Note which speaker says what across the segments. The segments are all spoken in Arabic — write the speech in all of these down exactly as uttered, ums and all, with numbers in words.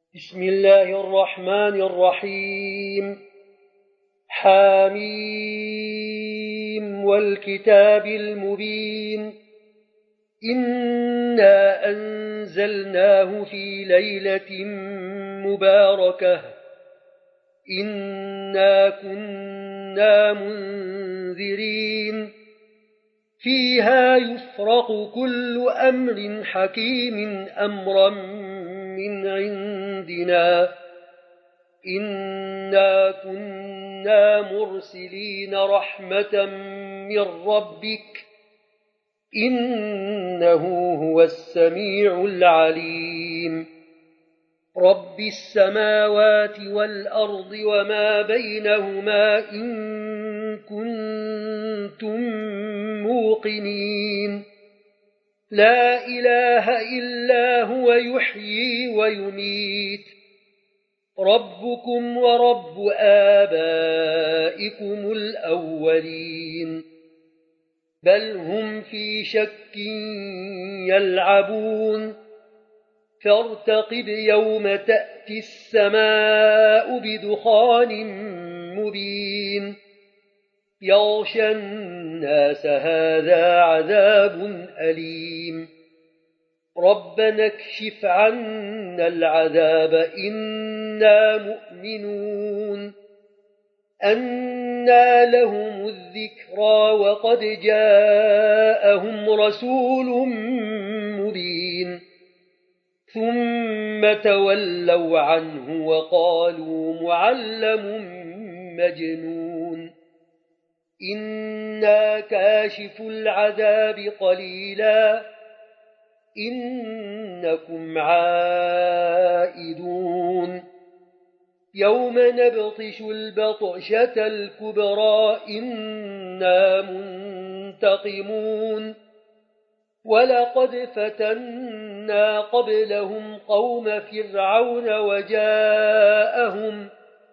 Speaker 1: بسم الله الرحمن الرحيم. حاميم والكتاب المبين. إنا أنزلناه في ليلة مباركة إنا كنا منذرين فيها يفرق كل أمر حكيم أمرا من عندنا إنا كنا مرسلين رحمة من ربك إنه هو السميع العليم. رب السماوات والأرض وما بينهما إن كنتم موقنين لا إله إلا هو يحيي ويميت ربكم ورب آبائكم الأولين بل هم في شك يلعبون فارتقب يوم تأتي السماء بدخان مبين يغشى الناس هذا عذاب أليم ربنا اكشف عنا العذاب إنا مؤمنون أنى لهم الذكرى وقد جاءهم رسول مبين ثم تولوا عنه وقالوا معلم مجنون إنا كاشف العذاب قليلا إنكم عائدون يوم نبطش البطشة الكبرى إنا منتقمون ولقد فتنا قبلهم قوم فرعون وجاءهم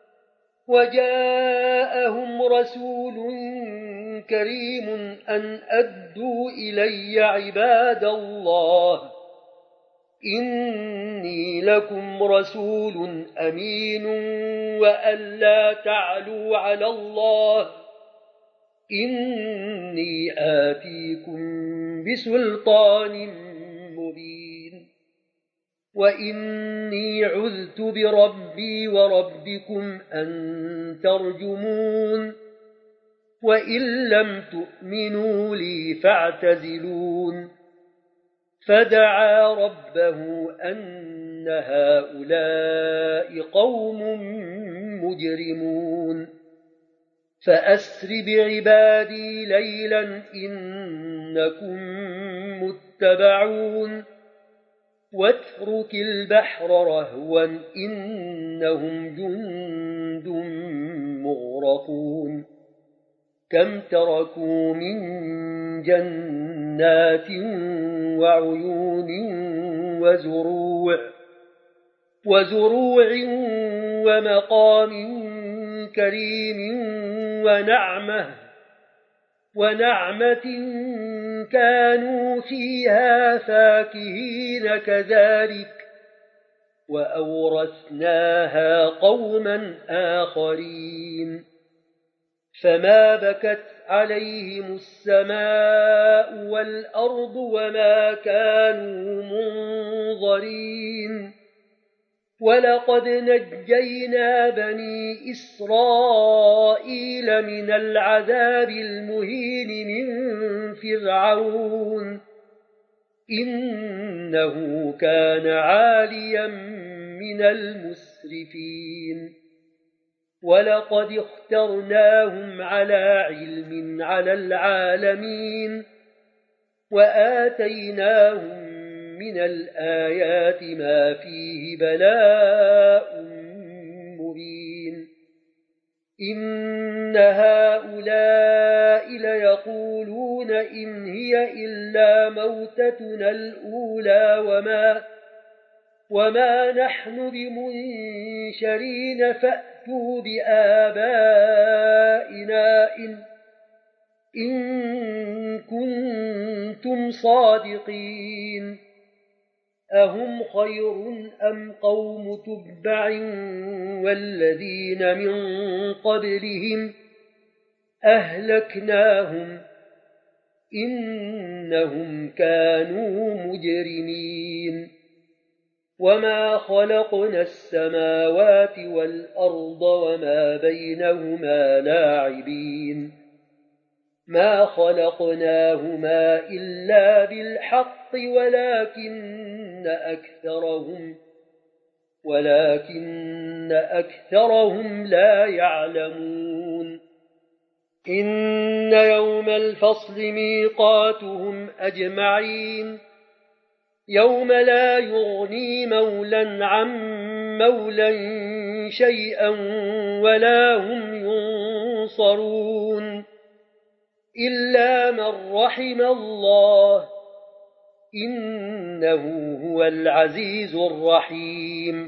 Speaker 1: وجاءهم رسول كريم أن أدوا إلي عباد الله إني لكم رسول أمين وأن لا تعلوا على الله إني آتيكم بسلطان مبين وإني عذت بربي وربكم أن ترجمون وإن لم تؤمنوا لي فاعتزلون فدعا ربه أن هؤلاء قوم مجرمون فأسر بعبادي ليلا إنكم متبعون واترك البحر رهوا إنهم جند مغرقون كم تركوا من جنات وعيون وزروع وزروع ومقام كريم ونعمة ونعمة كانوا فيها فاكهين كذلك وأورثناها قوما آخرين فما بكت عليهم السماء والأرض وما كانوا منظرين ولقد نجينا بني إسرائيل من العذاب المهين من فرعون إنه كان عاليا من المسرفين ولقد اخترناهم على علم على العالمين وآتيناهم من الآيات ما فيه بلاء مبين إن هؤلاء ليقولون إن هي إلا موتتنا الأولى وما, وما نحن بمنشرين فأتوا بآبائنا إن, إن كنتم صادقين أهم خير أم قوم تبع والذين من قبلهم أهلكناهم إنهم كانوا مجرمين وما خلقنا السماوات والأرض وما بينهما لاعبين ما خلقناهما إلا بالحق ولكن أكثرهم ولكن أكثرهم لا يعلمون إن يوم الفصل ميقاتهم أجمعين يوم لا يغني مولا عن مولا شيئا ولا هم ينصرون إلا من رحم الله إنه هو العزيز الرحيم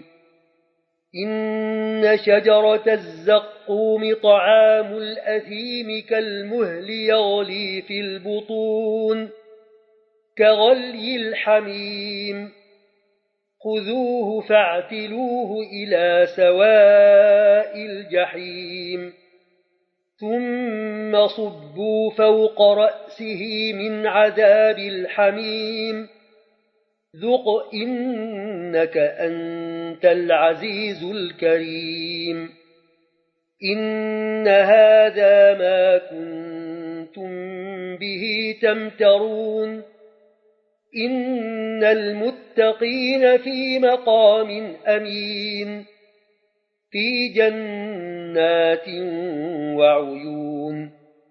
Speaker 1: إن شجرة الزقوم طعام الأثيم كالمهل يغلي في البطون كغلي الحميم خذوه فاعتلوه إلى سواء الجحيم ثم صبوا فوق رأسه من عذاب الحميم ذق إنك أنت العزيز الكريم إن هذا ما كنتم به تمترون إن المتقين في مقام أمين في جنات وعيون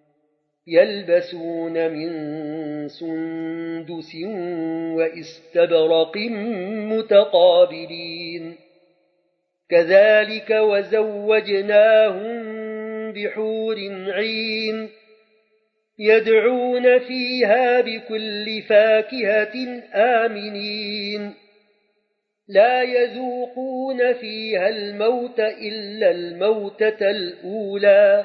Speaker 1: يلبسون من سندس وإستبرق متقابلين كذلك وزوجناهم بحور عين يدعون فيها بكل فاكهة آمنين لا يذوقون فيها الموت إلا الموتة الأولى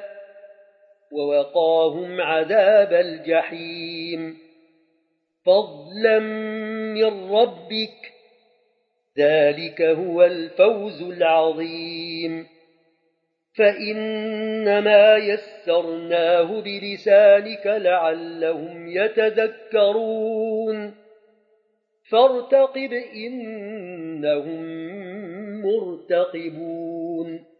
Speaker 1: ووقاهم عذاب الجحيم فضلا من ربك ذلك هو الفوز العظيم فإنما يسرناه بلسانك لعلهم يتذكرون فارتقب إنهم مرتقبون